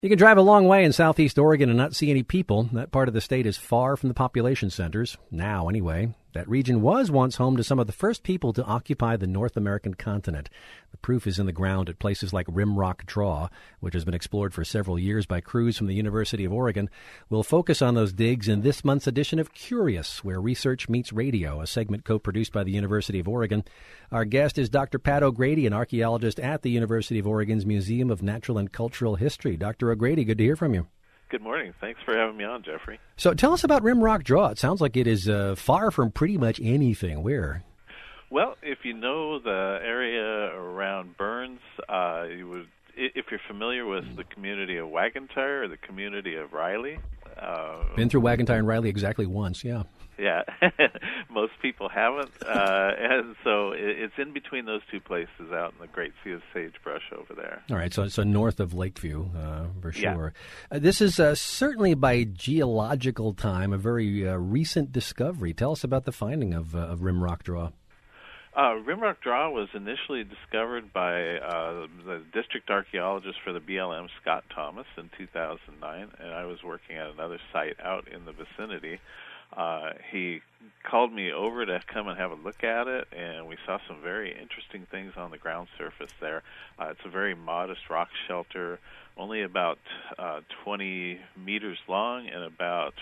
You can drive a long way in southeast Oregon and not see any people. That part of the state is far from the population centers, now anyway. That region was once home to some of the first people to occupy the North American continent. The proof is in the ground at places like Rimrock Draw, which has been explored for several years by crews from the University of Oregon. We'll focus on those digs in this month's edition of Curious, where research meets radio, a segment co-produced by the University of Oregon. Our guest is Dr. Pat O'Grady, an archaeologist at the University of Oregon's Museum of Natural and Cultural History. Dr. O'Grady, good to hear from you. Good morning. Thanks for having me on, Jeffrey. So tell us about Rimrock Draw. It sounds like it is far from pretty much anything. Where? Well, if you know the area around Burns, you would, if you're familiar with the community of Wagentire or the community of Riley. Been through Wagentire and Riley exactly once, yeah. Yeah, most people haven't, and so it's in between those two places out in the Great Sea of Sagebrush over there. All right, so north of Lakeview, for sure. Yeah. This is certainly by geological time a very recent discovery. Tell us about the finding of Rimrock Draw. Rimrock Draw was initially discovered by the district archaeologist for the BLM, Scott Thomas, in 2009, and I was working at another site out in the vicinity. He called me over to come and have a look at it, and we saw some very interesting things on the ground surface there. It's a very modest rock shelter, only about 20 meters long and about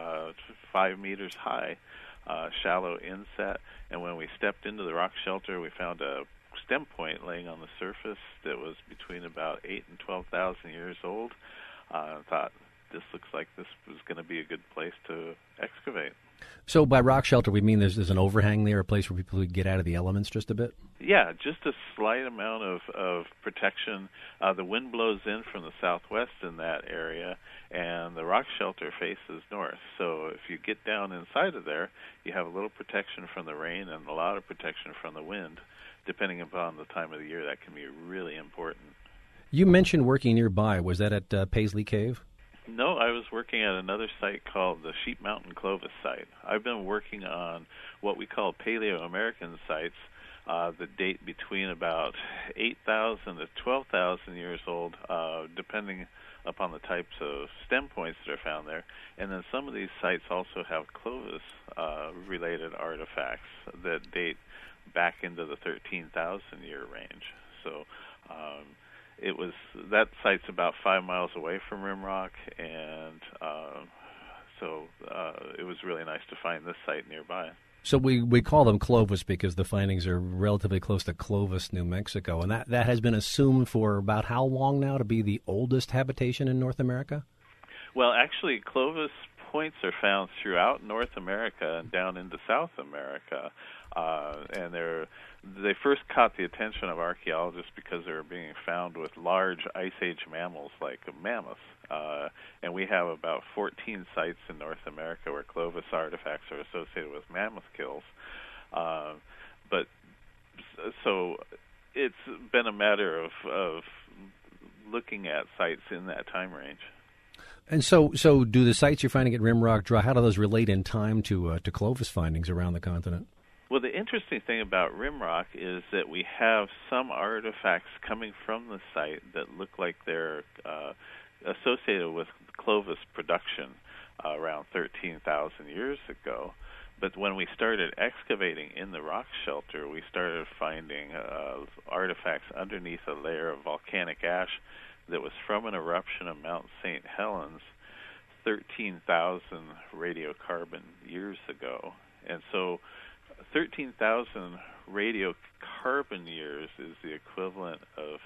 5 meters high, shallow inset. And when we stepped into the rock shelter, we found a stem point laying on the surface that was between about 8,000 and 12,000 years old. I thought, this looks like this was going to be a good place to excavate. So by rock shelter, we mean there's an overhang there, a place where people could get out of the elements just a bit? Yeah, just a slight amount of protection. The wind blows in from the southwest in that area, and the rock shelter faces north. So if you get down inside of there, you have a little protection from the rain and a lot of protection from the wind. Depending upon the time of the year, that can be really important. You mentioned working nearby. Was that at Paisley Cave? No, I was working at another site called the Sheep Mountain Clovis site. I've been working on what we call Paleo-American sites that date between about 8,000 to 12,000 years old, depending upon the types of stem points that are found there. And then some of these sites also have Clovis-related artifacts that date back into the 13,000-year range. So that site's about 5 miles away from Rimrock, and so it was really nice to find this site nearby. So we call them Clovis because the findings are relatively close to Clovis, New Mexico, and that has been assumed for about how long now to be the oldest habitation in North America? Well, actually, Clovis points are found throughout North America and down into South America. And they first caught the attention of archaeologists because they were being found with large Ice Age mammals like mammoths. And we have about 14 sites in North America where Clovis artifacts are associated with mammoth kills. But so it's been a matter of looking at sites in that time range. And so do the sites you're finding at Rimrock Draw, how do those relate in time to Clovis findings around the continent? Well, the interesting thing about Rimrock is that we have some artifacts coming from the site that look like they're associated with Clovis production around 13,000 years ago. But when we started excavating in the rock shelter, we started finding artifacts underneath a layer of volcanic ash that was from an eruption of Mount St. Helens 13,000 radiocarbon years ago. And so 13,000 radiocarbon years is the equivalent of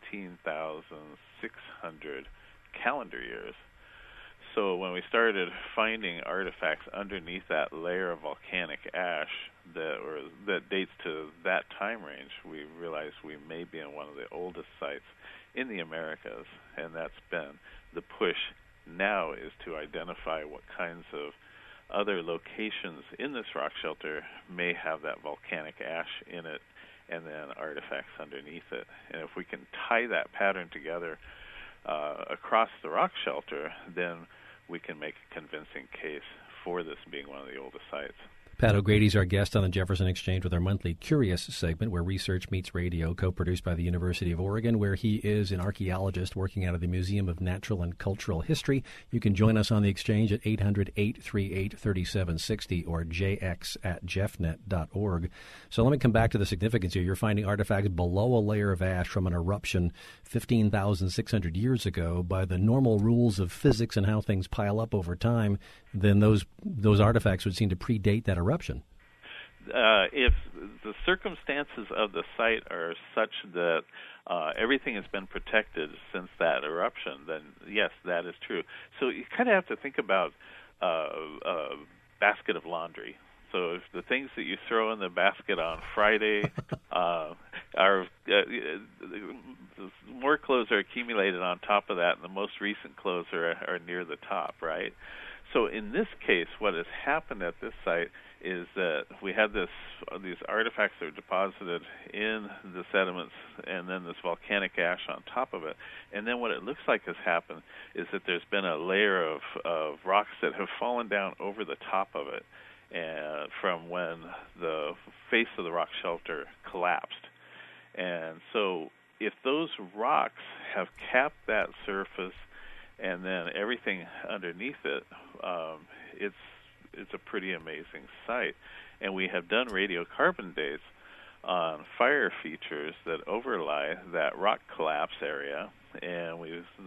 15,600 calendar years. So when we started finding artifacts underneath that layer of volcanic ash that dates to that time range, we realized we may be in one of the oldest sites in the Americas, and that's been the push now, is to identify what kinds of other locations in this rock shelter may have that volcanic ash in it and then artifacts underneath it. And if we can tie that pattern together across the rock shelter, then we can make a convincing case for this being one of the oldest sites. Pat O'Grady's our guest on the Jefferson Exchange with our monthly Curious segment where research meets radio, co-produced by the University of Oregon, where he is an archaeologist working out of the Museum of Natural and Cultural History. You can join us on the Exchange at 800-838-3760 or jx@jeffnet.org. So let me come back to the significance here. You're finding artifacts below a layer of ash from an eruption 15,600 years ago. By the normal rules of physics and how things pile up over time, then those artifacts would seem to predate that eruption. If the circumstances of the site are such that everything has been protected since that eruption, then yes, that is true. So you kind of have to think about a basket of laundry. So if the things that you throw in the basket on Friday more clothes are accumulated on top of that, and the most recent clothes are near the top, right? So in this case, what has happened at this site is that we had these artifacts that were deposited in the sediments and then this volcanic ash on top of it. And then what it looks like has happened is that there's been a layer of rocks that have fallen down over the top of it from when the face of the rock shelter collapsed. And so if those rocks have capped that surface and then everything underneath it, it's a pretty amazing site. And we have done radiocarbon dates on fire features that overlie that rock collapse area. And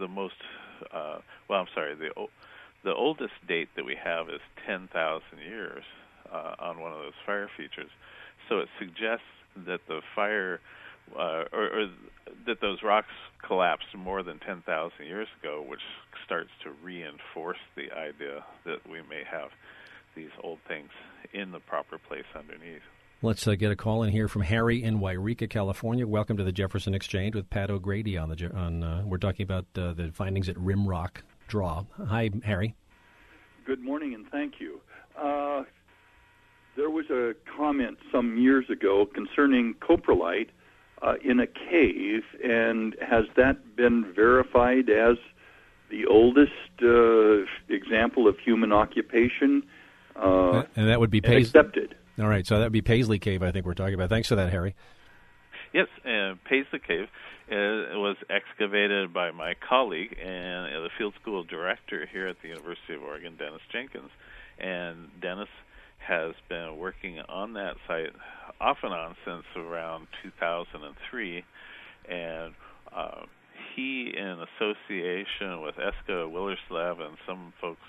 the oldest date that we have is 10,000 years on one of those fire features. So it suggests that the fire or that those rocks collapsed more than 10,000 years ago, which starts to reinforce the idea that we may have these old things in the proper place underneath. Let's get a call in here from Harry in Wairika, California. Welcome to the Jefferson Exchange with Pat O'Grady we're talking about the findings at Rimrock Draw. Hi, Harry. Good morning, and thank you. There was a comment some years ago concerning coprolite in a cave, and has that been verified as the oldest example of human occupation? And that would be accepted. All right, so that would be Paisley Cave, I think we're talking about. Thanks for that, Harry. Yes, Paisley Cave was excavated by my colleague and the field school director here at the University of Oregon, Dennis Jenkins. And Dennis has been working on that site off and on since around 2003. And he, in association with Eska Willerslev and some folks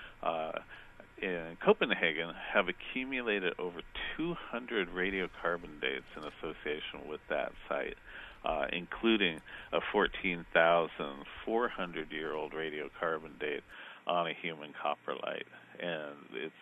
in Copenhagen, have accumulated over 200 radiocarbon dates in association with that site, including a 14,400-year-old radiocarbon date on a human coprolite. And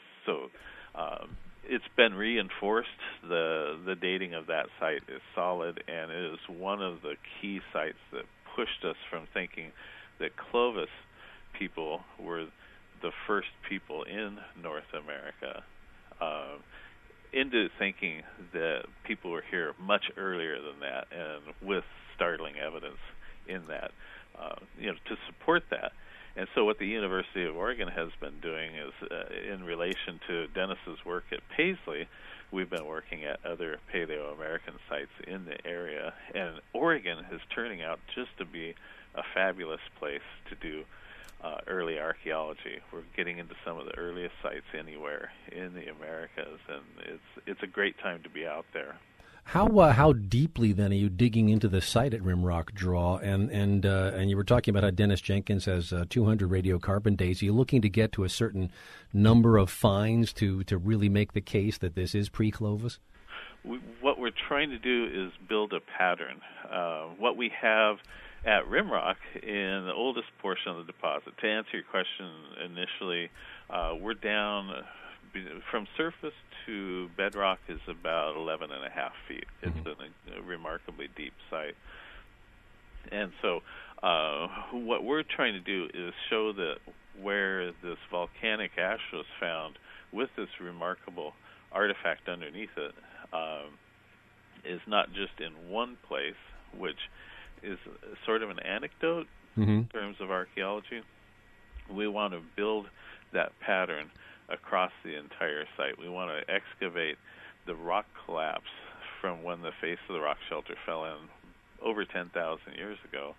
it's been reinforced. The dating of that site is solid, and it is one of the key sites that pushed us from thinking that Clovis people were the first people in North America into thinking that people were here much earlier than that, and with startling evidence in that, to support that. And so what the University of Oregon has been doing is, in relation to Dennis's work at Paisley, we've been working at other Paleo-American sites in the area. And Oregon is turning out just to be a fabulous place to do early archaeology. We're getting into some of the earliest sites anywhere in the Americas, and it's a great time to be out there. How deeply then are you digging into the site at Rimrock Draw? And you were talking about how Dennis Jenkins has 200 radiocarbon dates. Are you looking to get to a certain number of finds to really make the case that this is pre-Clovis? What we're trying to do is build a pattern. What we have at Rimrock in the oldest portion of the deposit, to answer your question initially, we're down from surface to bedrock is about 11.5 feet. It's a remarkably deep site. And so what we're trying to do is show that where this volcanic ash was found with this remarkable artifact underneath it is not just in one place, which is sort of an anecdote in terms of archaeology. We want to build that pattern across the entire site. We want to excavate the rock collapse from when the face of the rock shelter fell in over 10,000 years ago,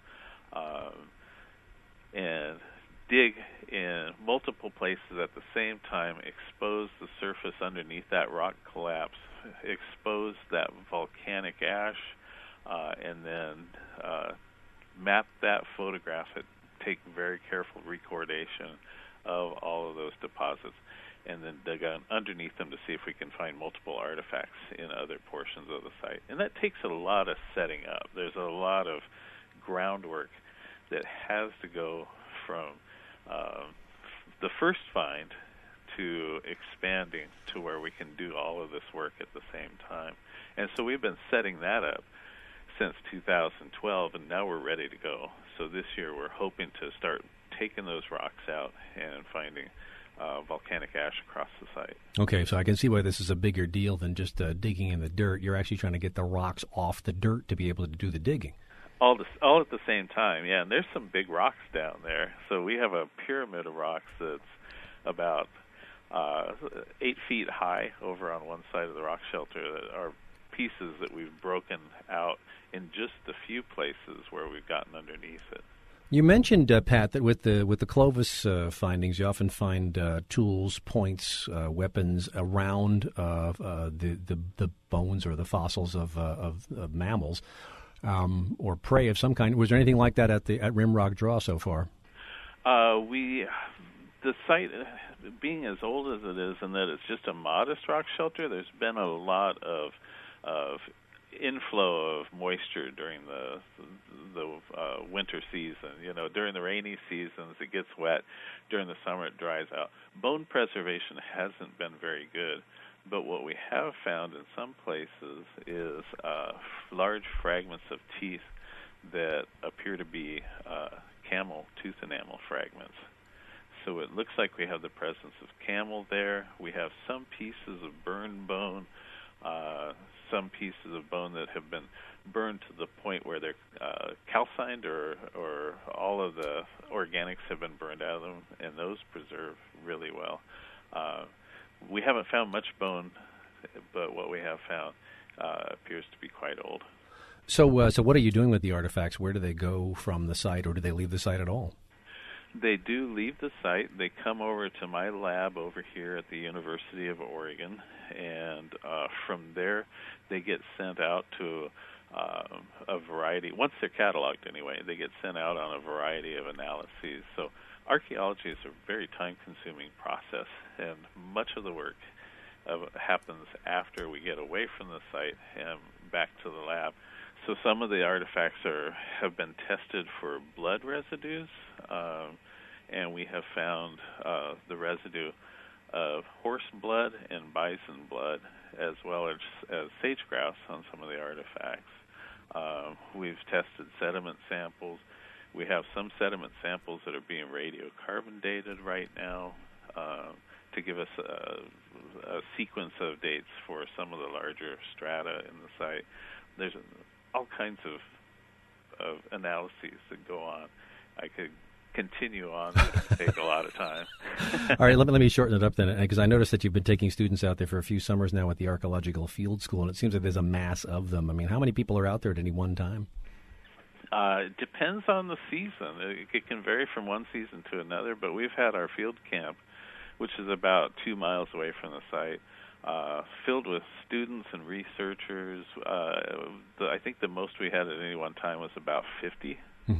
and dig in multiple places at the same time, expose the surface underneath that rock collapse, expose that volcanic ash, and then map that, photograph it, take very careful recordation of all of those deposits, and then dig underneath them to see if we can find multiple artifacts in other portions of the site. And that takes a lot of setting up. There's a lot of groundwork that has to go from the first find to expanding to where we can do all of this work at the same time. And so we've been setting that up since 2012, and now we're ready to go. So this year we're hoping to start taking those rocks out and finding volcanic ash across the site. Okay, so I can see why this is a bigger deal than just digging in the dirt. You're actually trying to get the rocks off the dirt to be able to do the digging. All at the same time, yeah. And there's some big rocks down there. So we have a pyramid of rocks that's about 8 feet high over on one side of the rock shelter that are pieces that we've broken out in just a few places where we've gotten underneath it. You mentioned, Pat, that with the Clovis findings, you often find tools, points, weapons around the bones or the fossils of mammals or prey of some kind. Was there anything like that at Rimrock Draw so far? The site, being as old as it is, and that it's just a modest rock shelter, there's been a lot of inflow of moisture during the winter season. You know, during the rainy seasons it gets wet. During the summer it dries out. Bone preservation hasn't been very good, but what we have found in some places is large fragments of teeth that appear to be camel tooth enamel fragments. So it looks like we have the presence of camel there. We have some pieces of burned bone, some pieces of bone that have been burned to the point where they're calcined, or all of the organics have been burned out of them, and those preserve really well. We haven't found much bone, but what we have found appears to be quite old. So what are you doing with the artifacts? Where do they go from the site, or do they leave the site at all? They do leave the site. They come over to my lab over here at the University of Oregon, and from there they get sent out to a variety. Once they're cataloged anyway, they get sent out on a variety of analyses. So archaeology is a very time-consuming process, and much of the work happens after we get away from the site and back to the lab. So some of the artifacts have been tested for blood residues, and we have found the residue of horse blood and bison blood, as well as sage grouse on some of the artifacts. We've tested sediment samples. We have some sediment samples that are being radiocarbon dated right now to give us a sequence of dates for some of the larger strata in the site. There's all kinds of analyses that go on. I could continue on, but it would take a lot of time. All right, let me shorten it up then, because I noticed that you've been taking students out there for a few summers now at the Archaeological Field School, and it seems like there's a mass of them. I mean, how many people are out there at any one time? It depends on the season. It can vary from one season to another, but we've had our field camp, which is about 2 miles away from the site, filled with students and researchers. I think the most we had at any one time was about 50,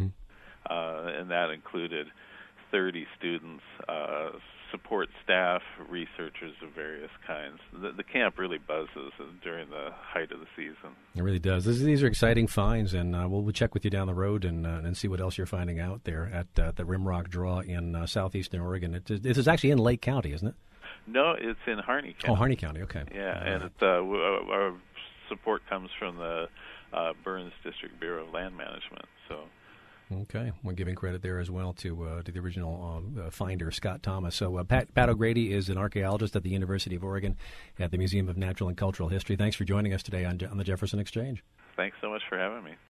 and that included 30 students, support staff, researchers of various kinds. The camp really buzzes during the height of the season. It really does. These are exciting finds, and we'll check with you down the road and see what else you're finding out there at the Rimrock Draw in southeastern Oregon. This is actually in Lake County, isn't it? No, it's in Harney County. Oh, Harney County, okay. Yeah, and our support comes from the Burns District Bureau of Land Management. So. Okay, we're giving credit there as well to the original finder, Scott Thomas. So Pat O'Grady is an archaeologist at the University of Oregon at the Museum of Natural and Cultural History. Thanks for joining us today on the Jefferson Exchange. Thanks so much for having me.